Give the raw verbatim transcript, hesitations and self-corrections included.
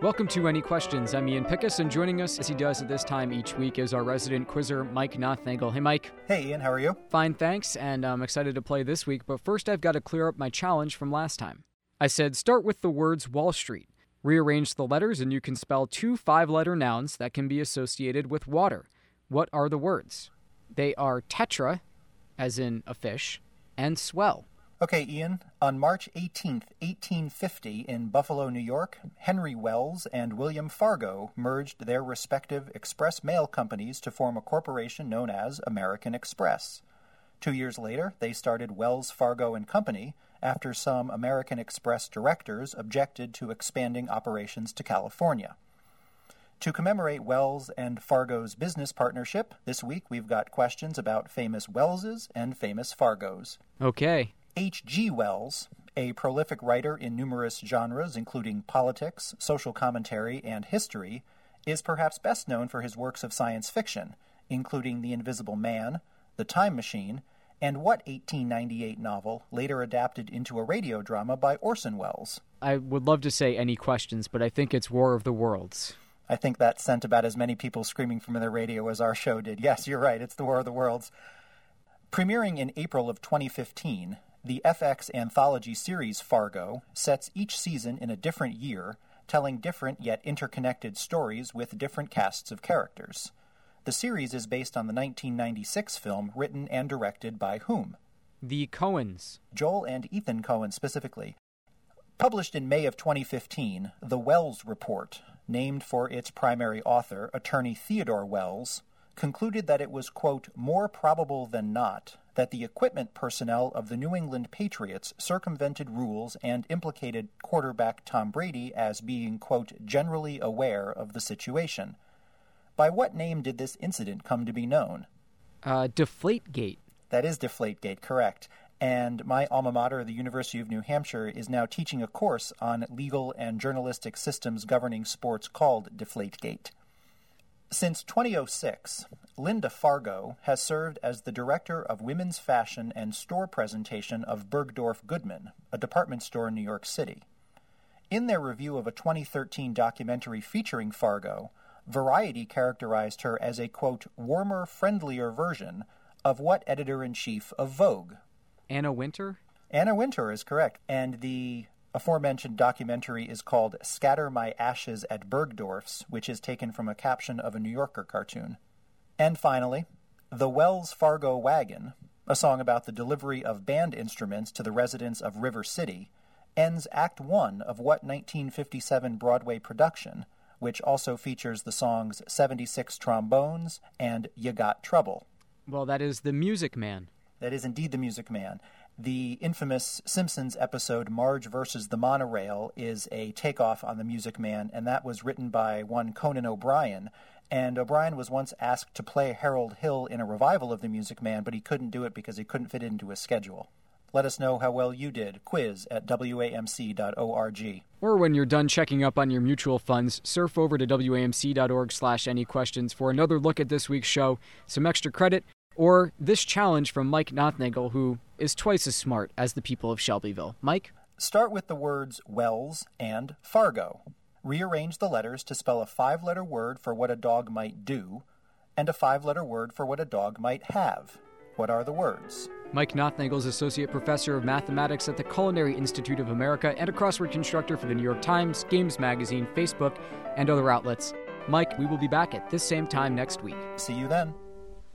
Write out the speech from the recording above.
Welcome to Any Questions. I'm Ian Pickus, and joining us, as he does at this time each week, is our resident quizzer, Mike Nothnagel. Hey, Mike. Hey, Ian. How are you? Fine, thanks, and I'm excited to play this week, but first I've got to clear up my challenge from last time. I said start with the words Wall Street. Rearrange the letters, and you can spell two five-letter nouns that can be associated with water. What are the words? They are tetra, as in a fish, and swell. Okay, Ian. On March eighteenth, eighteen fifty, in Buffalo, New York, Henry Wells and William Fargo merged their respective express mail companies to form a corporation known as American Express. Two years later, they started Wells, Fargo and Company after some American Express directors objected to expanding operations to California. To commemorate Wells and Fargo's business partnership, this week we've got questions about famous Wellses and famous Fargos. Okay. H G. Wells, a prolific writer in numerous genres including politics, social commentary, and history, is perhaps best known for his works of science fiction, including The Invisible Man, The Time Machine, and what eighteen ninety-eight novel later adapted into a radio drama by Orson Welles? I would love to say Any Questions, but I think it's War of the Worlds. I think that sent about as many people screaming from the radio as our show did. Yes, you're right, it's the War of the Worlds. Premiering in April of twenty fifteen, the F X anthology series Fargo sets each season in a different year, telling different yet interconnected stories with different casts of characters. The series is based on the nineteen ninety-six film written and directed by whom? The Coens. Joel and Ethan Coen specifically. Published in May of twenty fifteen, The Wells Report, named for its primary author, attorney Theodore Wells, concluded that it was, quote, more probable than not that the equipment personnel of the New England Patriots circumvented rules and implicated quarterback Tom Brady as being, quote, generally aware of the situation. By what name did this incident come to be known? Uh, Deflategate. That is Deflategate, correct. And my alma mater, the University of New Hampshire, is now teaching a course on legal and journalistic systems governing sports called Deflategate. Since two thousand six, Linda Fargo has served as the director of women's fashion and store presentation of Bergdorf Goodman, a department store in New York City. In their review of a twenty thirteen documentary featuring Fargo, Variety characterized her as a, quote, warmer, friendlier version of what editor-in-chief of Vogue? Anna Wintour? Anna Wintour is correct, and the aforementioned documentary is called Scatter My Ashes at Bergdorf's, which is taken from a caption of a New Yorker cartoon. And finally, The Wells Fargo Wagon, a song about the delivery of band instruments to the residents of River City, ends Act One of what nineteen fifty-seven Broadway production, which also features the songs seventy-six Trombones and You Got Trouble. Well, that is The Music Man. That is indeed The Music Man. The infamous Simpsons episode Marge versus the Monorail is a takeoff on The Music Man, and that was written by one Conan O'Brien. And O'Brien was once asked to play Harold Hill in a revival of The Music Man, but he couldn't do it because he couldn't fit it into his schedule. Let us know how well you did. Quiz at W A M C dot org. Or when you're done checking up on your mutual funds, surf over to W A M C dot org slash any questions for another look at this week's show, some extra credit, or this challenge from Mike Nothnagel, who is twice as smart as the people of Shelbyville. Mike? Start with the words Wells and Fargo. Rearrange the letters to spell a five-letter word for what a dog might do, and a five-letter word for what a dog might have. What are the words? Mike Nothnagel is Associate Professor of Mathematics at the Culinary Institute of America and a crossword constructor for the New York Times, Games Magazine, Facebook, and other outlets. Mike, we will be back at this same time next week. See you then.